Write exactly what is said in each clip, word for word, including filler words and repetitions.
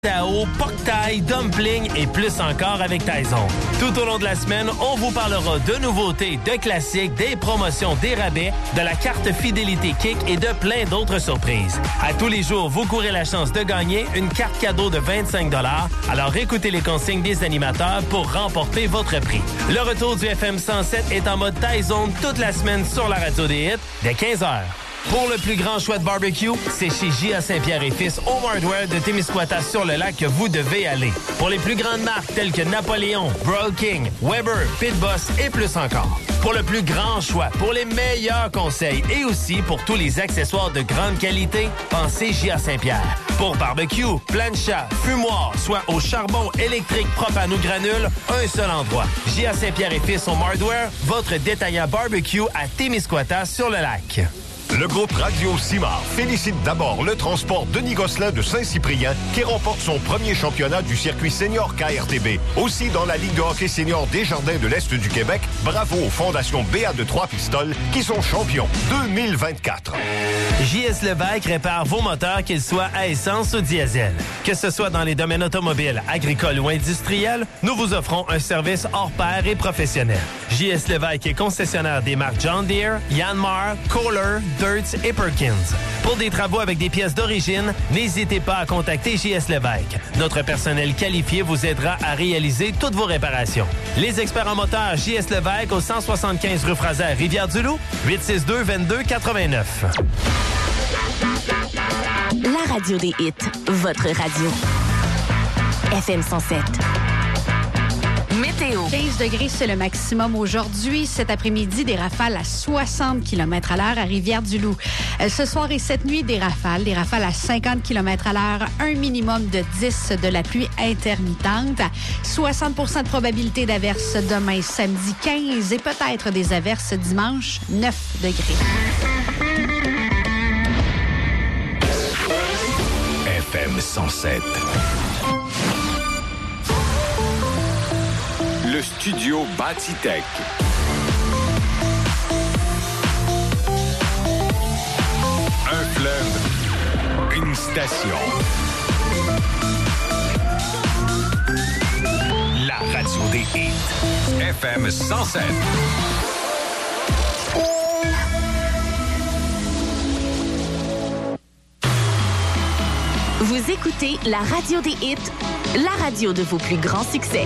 Tao, Pok Thai, Dumpling et plus encore avec Tyson. Tout au long de la semaine, on vous parlera de nouveautés, de classiques, des promotions, des rabais, de la carte fidélité Kik et de plein d'autres surprises. À tous les jours, vous courez la chance de gagner une carte cadeau de vingt-cinq dollars. Alors écoutez les consignes des animateurs pour remporter votre prix. Le retour du F M cent sept est en mode Tyson toute la semaine sur la radio des hits dès quinze heures. Pour le plus grand choix de barbecue, c'est chez J A Saint-Pierre et Fils Home Hardware de Témiscouata sur le lac que vous devez aller. Pour les plus grandes marques telles que Napoléon, Broil King, Weber, Pit Boss et plus encore. Pour le plus grand choix, pour les meilleurs conseils et aussi pour tous les accessoires de grande qualité, pensez J A Saint-Pierre. Pour barbecue, plancha, fumoir, soit au charbon, électrique, propane ou granule, un seul endroit. J A Saint-Pierre et Fils Home Hardware, votre détaillant barbecue à Témiscouata sur le lac. Le groupe Radio Simard félicite d'abord le transport Denis Gosselin de Saint-Cyprien qui remporte son premier championnat du circuit senior K R T B. Aussi dans la Ligue de hockey senior Desjardins de l'Est du Québec, bravo aux fondations B A de Trois-Pistoles qui sont champions deux mille vingt-quatre. J S Lévesque répare vos moteurs, qu'ils soient à essence ou diesel. Que ce soit dans les domaines automobiles, agricoles ou industriels, nous vous offrons un service hors pair et professionnel. J S Lévesque est concessionnaire des marques John Deere, Yanmar, Kohler, Dirt et Perkins. Pour des travaux avec des pièces d'origine, n'hésitez pas à contacter J S Lévesque. Notre personnel qualifié vous aidera à réaliser toutes vos réparations. Les experts en moteur J S Lévesque au cent soixante-quinze rue Fraser, Rivière-du-Loup, huit six deux, vingt-deux quatre-vingt-neuf. La radio des hits, votre radio. F M cent sept. Météo. quinze degrés, c'est le maximum aujourd'hui. Cet après-midi, des rafales à soixante kilomètres à l'heure à Rivière-du-Loup. Ce soir et cette nuit, des rafales. Des rafales à cinquante kilomètres à l'heure. Un minimum de dix de la pluie intermittente. soixante pour cent de probabilité d'averses demain, samedi quinze. Et peut-être des averses dimanche, neuf degrés. F M cent sept. Le studio Batitech. Un fleuve, une station. La radio des hits. F M cent sept. Vous écoutez la radio des hits, la radio de vos plus grands succès.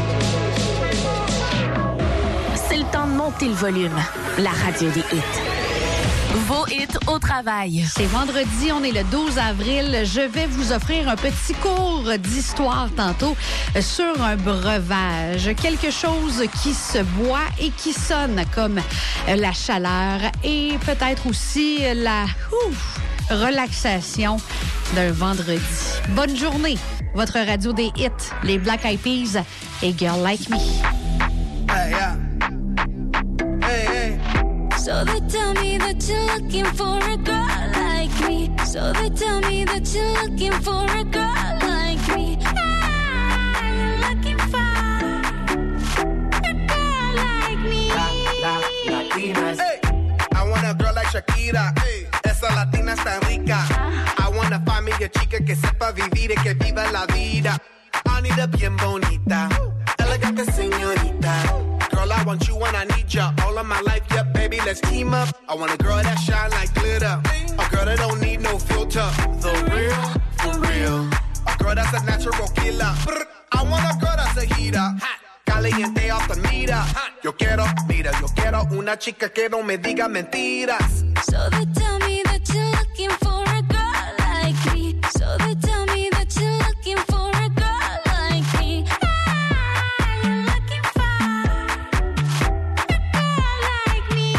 C'est le temps de monter le volume. La radio des hits. Vos hits au travail. C'est vendredi, on est le douze avril. Je vais vous offrir un petit cours d'histoire tantôt sur un breuvage. Quelque chose qui se boit et qui sonne comme la chaleur et peut-être aussi la ouf, relaxation d'un vendredi. Bonne journée. Votre radio des hits, les Black Eyed Peas et Girl Like Me. Hey, yeah. Hey, hey. So they tell me that you're looking for a girl like me. So they tell me that you're looking for a girl like me. I'm looking for a girl like me. La, la, latinas. Hey, I want a girl like Shakira. Hey, esa latina está rica. I wanna find me a chica que sepa vivir y que viva la vida. Anita bien bonita, elegante señorita. Girl, I want you and I need ya all of my life, yeah, baby, let's team up. I want a girl that shine like glitter, a girl that don't need no filter. The real, for real, a girl that's a natural killer. I want a girl that's a heater, caliente off the meter. Yo quiero, mira, yo quiero una chica que no me diga mentiras. So they tell me that you're looking for a girl like me. So they tell me that you're looking for a girl like me. I'm looking for a girl like me.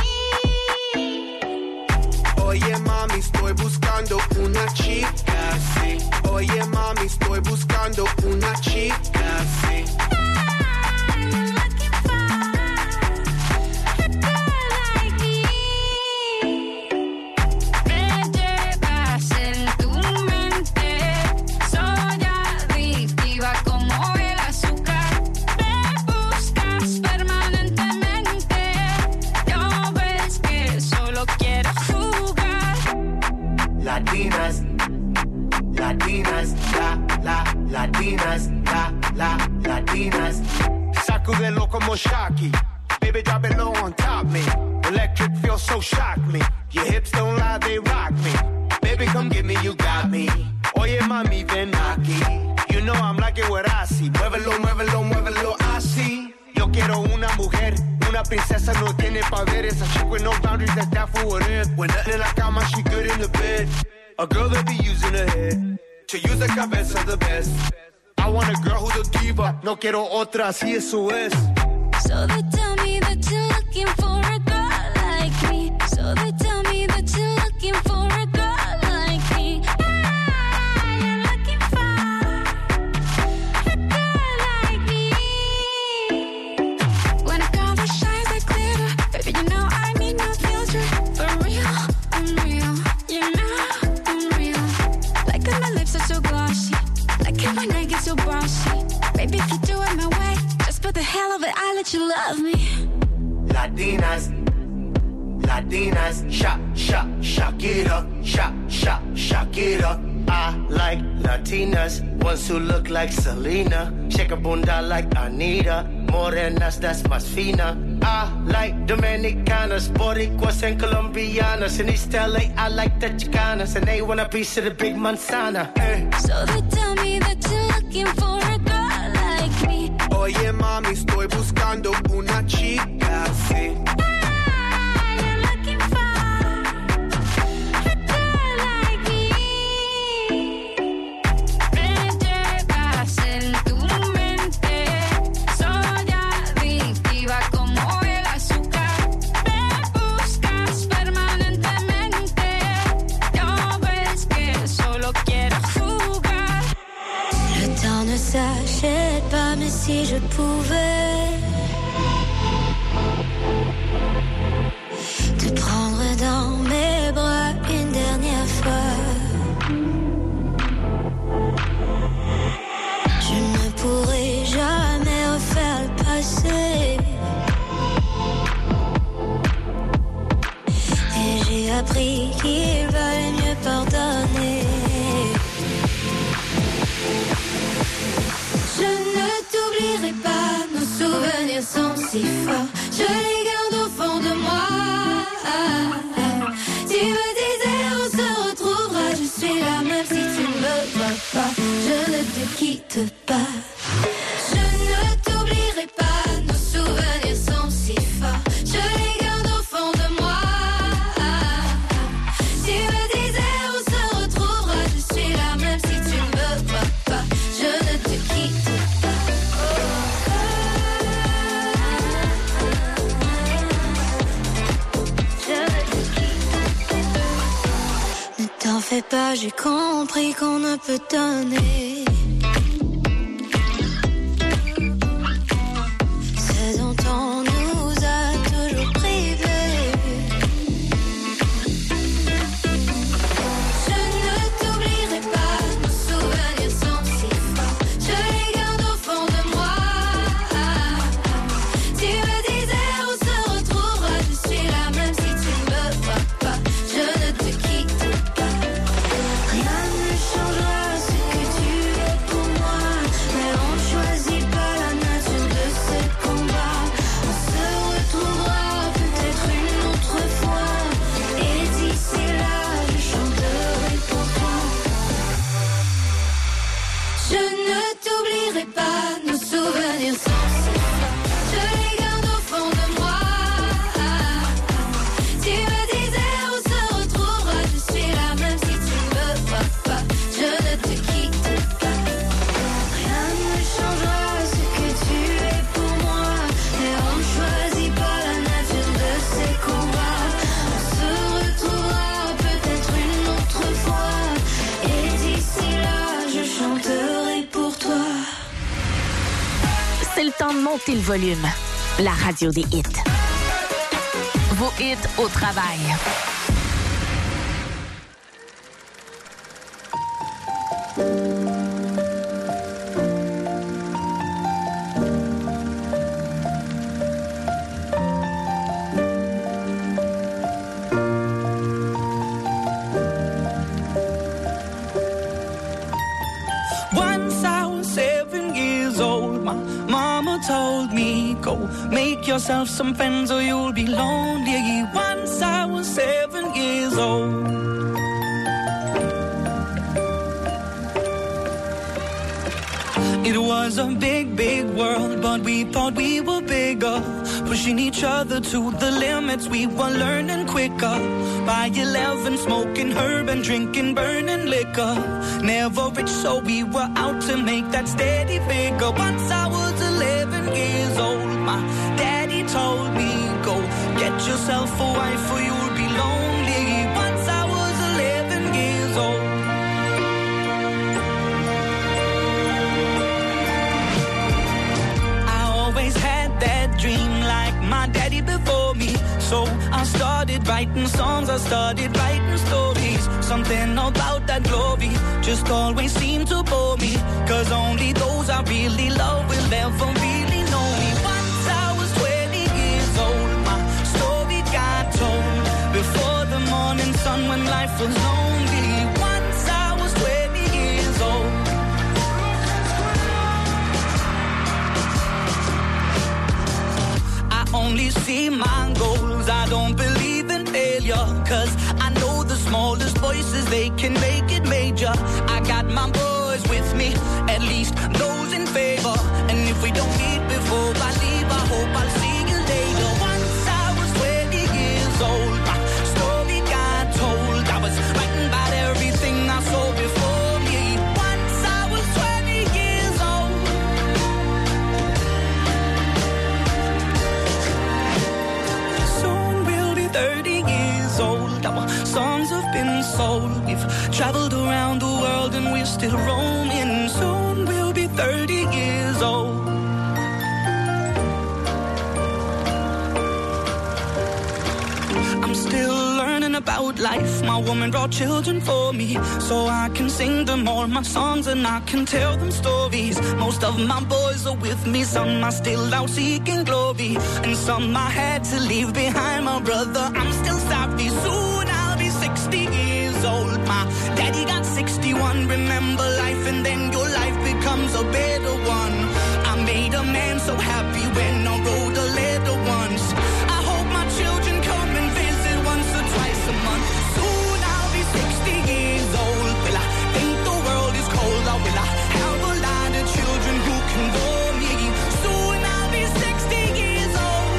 Oye mami, estoy buscando una chica así. Oye mami, estoy buscando una chica así. I'm looking for a girl like me. Me llevas en tu mente, soy adictiva como el azúcar. Me buscas permanentemente, no ves que solo quiero jugar. Latinas, latinas, la, la, latinas. Latinas, la, la, Latinas. Sacudelo como Shocky. Baby, drop it low on top me. Electric feels so shock me. Your hips don't lie, they rock me. Baby, come get me, you got me. Oye, mami, ven aquí. You know I'm like it what I see. Muévelo, muévelo, muévelo, así. Yo quiero una mujer, una princesa no tiene poderes. A chick with no boundaries, that's down for whatever. When nothing in la cama, she good in the bed. A girl that be using her head to use the cabeza the best. I want a girl who's a diva. No quiero otra, así eso es. So they tell me that you're looking for a girl like me. So they tell me that you're looking for a girl like me. Ah, you're looking for a girl like me. When a girl that shines like glitter, baby, you know I need no filter. For real, I'm real. You know I'm real. Like when my lips are so glossy. Like when my neck gets so bossy. Baby, if you do it my way, just for the hell of it, I let you love me. Latinas, Latinas, shock, shock, Shakira, shock, shock, Shakira. I like Latinas, ones who look like Selena, shake a bunda like Anita, morenas, that's más fina. I like Dominicanas, Boricuas and Colombianas. In East L A, I like the Chicanas, and they want a piece of the big manzana. Eh. So they tell me that you're looking for a girl like me. Oye, mami, estoy buscando una chica, sí. Ah, you're looking for a girl like me. Me llevas en tu mente, soy adictiva como el azúcar. Me buscas permanentemente, no ves que solo quiero jugar. Le temps ne s'achète pas, mais si je pouvais te prendre dans mes bras une dernière fois, je ne pourrais jamais refaire le passé. Et j'ai appris qu'il valait mieux pardonner. Je ne t'oublierai pas, nos souvenirs sont si forts, je les garde au fond de moi. Tu me disais on se retrouvera, je suis là même si tu ne me vois pas, je ne te quitte pas. Je ne t'oublierai pas, nos souvenirs sont si forts, je les garde au fond de moi. Tu me disais on se retrouvera, je suis là même si tu ne me vois pas, je ne te quitte pas. Ne t'en fais pas, j'ai compris qu'on ne peut donner ce dont on nous a toujours privés. Je ne t'oublierai pas, nos souvenirs sont si forts, je les garde au fond de moi. Tu me disais on se retrouvera, je suis là même si tu ne me vois pas, je ne te quitte pas. Rien ne changera ce que tu es pour moi, mais on ne choisit pas la nature de ce combat. On se retrouvera peut-être une autre fois, et d'ici là je chanterai pour toi. Je ne t'oublierai pas, nos souvenirs sont si forts, je les garde au fond de moi. Tu me disais on se retrouvera, je suis là même si tu ne me vois pas, je ne te quitte pas. Rien ne changera ce que tu es pour moi, mais on ne choisit pas la nature de ces combats. On se retrouvera peut-être une autre fois, et d'ici là je chanterai pour toi. C'est le temps de monter le volume. La radio des hits. Vos hits au travail. Once I was told me, go make yourself some friends or you'll be lonely. Once I was seven years old. It was a big, big world, but we thought we were bigger. Pushing each other to the limits, we were learning quicker. By eleven, smoking herb and drinking burning liquor. Never rich, so we were out to make that steady figure. Once I was eleven years old, my daddy told me, go get yourself a wife or you'll be lonely. Once I was eleven years old. Had that dream like my daddy before me. So I started writing songs, I started writing stories. Something about that glory just always seemed to bore me. Cause only those I really love will ever really know me. Once I was twenty years old, my story got told. Before the morning sun when life was lonely. Once I was twenty years old. Only see my goals, I don't believe in failure. Cause I know the smallest voices, they can make it major. I got my boys with me, at least those in favor. And if we don't meet before I leave, I hope I'll see you later. Once I was twenty years old, my story got told. I was writing about everything I saw before me. Once I was twenty years old. thirty years old, our songs have been sold. We've traveled around the world and we're still roaming. Soon we'll be thirty years old. I'm still learning about life. My woman brought children for me, so I can sing them all my songs and I can tell them stories. Most of my boys are with me, some are still out seeking glory, and some I had to leave behind. My brother, I'm still sorry. Soon I'll be sixty years old. My daddy got sixty-one. Remember life and then your life becomes a better one. I made a man so happy when I wrote a letter once. I hope my children come and visit once or twice a month. Soon I'll be sixty years old. Will I think the world is cold, or will I have a lot of children who can bore me? Soon I'll be sixty years old.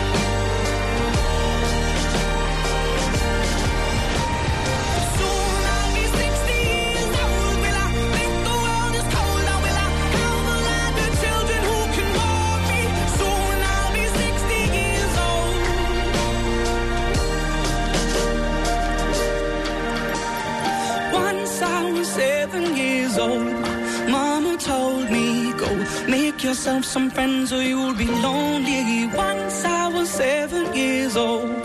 Soon I'll be sixty years old. Will I think the world is cold, or will I have a lot of children who can bore me? Soon I'll be sixty years old. Once I was seven years old, my mama told me, go make yourself some friends or you'll be lonely. Once I was seven years old.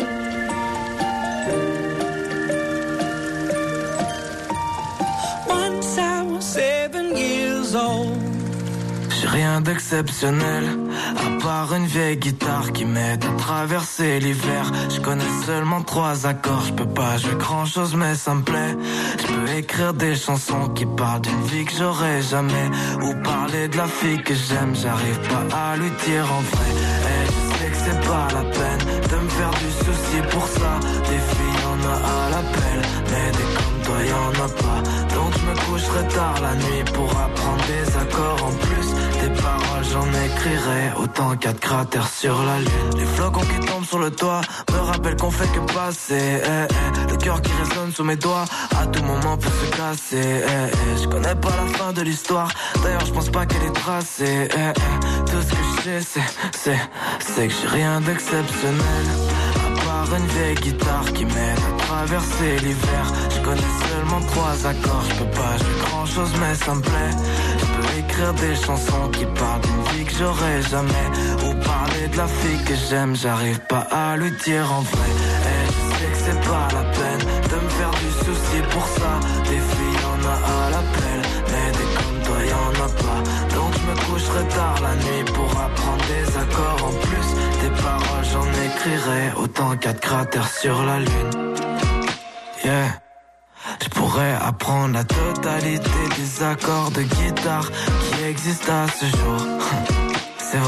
Once I was seven years old. J'ai rien d'exceptionnel, à part une vieille guitare qui m'aide à traverser l'hiver. Je connais seulement trois accords, je peux pas jouer grand chose mais ça me plaît. Je peux écrire des chansons qui parlent d'une vie que j'aurais jamais, ou parler de la fille que j'aime, j'arrive pas à lui dire en vrai. Et je sais que c'est pas la peine de me faire du souci pour ça. Des filles y'en a à l'appel, mais des comme toi y'en a pas. Donc je me coucherai tard la nuit pour apprendre des accords en plus. Des paroles j'en écrirai autant qu'il y a de cratères sur la lune. Les flocons qui tombent sur le toit me rappellent qu'on fait que passer, eh, eh. Le cœur qui résonne sous mes doigts à tout moment peut se casser, eh, eh. Je connais pas la fin de l'histoire, d'ailleurs je pense pas qu'elle est tracée, eh, eh. Tout ce que je sais c'est, c'est, c'est que j'ai rien d'exceptionnel, à part une vieille guitare qui m'aide à traverser l'hiver. Je connais seulement trois accords, je peux pas jouer grand chose mais ça me plaît. Je peux écrire des chansons qui parlent d'une vie que j'aurais jamais, ou parler de la fille que j'aime, j'arrive pas à lui dire en vrai. Et je sais que c'est pas la peine de me faire du souci pour ça. Des filles y'en a à l'appel, mais des comme toi y'en a pas. Donc je me coucherai tard la nuit pour apprendre des accords en plus. Des paroles j'en écrirai autant qu'il y a de cratères sur la lune. Yeah. Je pourrais apprendre la totalité des accords de guitare qui existent à ce jour.